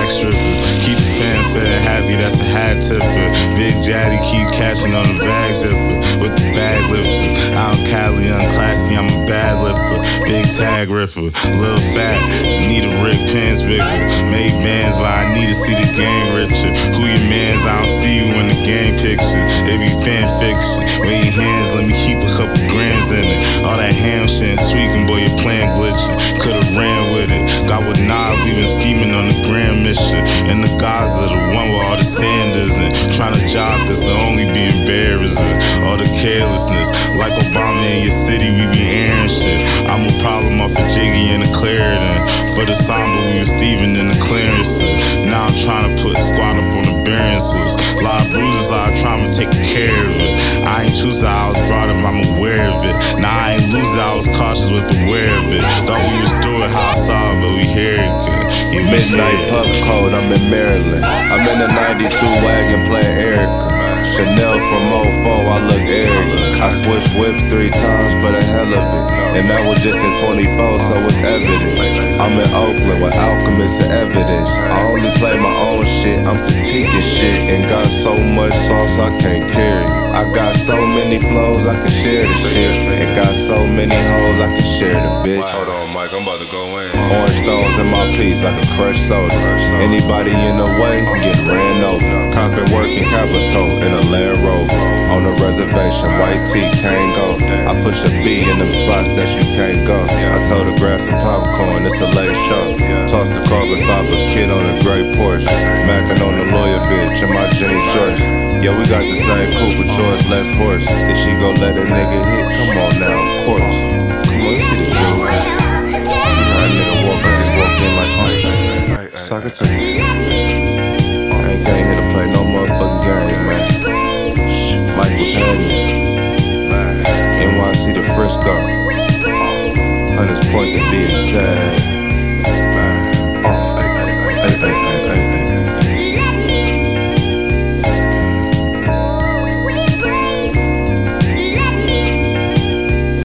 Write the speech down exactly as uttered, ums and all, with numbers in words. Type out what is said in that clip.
back stripper. Keep the fanfare happy, that's a hat tipper. Big Jaddy keep catching on the bag zipper. With the bag lifter, I'm Cali, unclassy, I'm a bad lipper. Big tag ripper, Lil Fat, need a Rick Pants bigger. Made bands, but I need to see the game richer. Who your mans, I don't see you in the game picture. It be fan fiction, wave your hands, let me keep a couple grams in it. All that ham shit, tweaking, boy, your plan glitching. Could've ran with it, got with Knob, we been scheming on the grand mission. And the guys are the one with all the Sanders and trying to jock us and only be embarrassing. All the carelessness, like Obama in your city, we be airing shit. I'm a problem off of Jiggy and the Clarendon. For the Samba, we was Steven in the clearances. Now I'm trying to put squad up on the Barences. Lot of bruises, lot of trauma, taking care of it. I ain't choose how I was brought up, I'm aware of it. Now I ain't lose it, I was cautious with aware of it. Thought we was through it, how I saw it, but we hear it good. Yeah, Midnight pub code, I'm in Maryland. I'm in a ninety-two wagon playing Erica. Chanel from oh four, I look arrogant. I switched whips three times for the hell of it. And that was just in twenty-four, so it's evident. I'm in Oakland with alchemists and evidence. I only play my own shit, I'm critiquing shit. And got so much sauce I can't carry. I got so many flows, I can share the shit. And got so many hoes, I can share the bitch. Hold on, Mike, I'm about to go in. Orange stones in my piece like a crushed soda. Anybody in the way, get ran over. Coppin' working Capitol in a Land Rover. On the reservation, white tee can't go. I push a B in them spots that you can't go. I told her grab some popcorn, it's a late show. Toss the carbon fiber kid on a gray Porsche. Mackin' on the lawyer bitch in my jeans shorts. Yeah, we got the same coupe, but yours less horse. If she gon' let a nigga hit, come on now.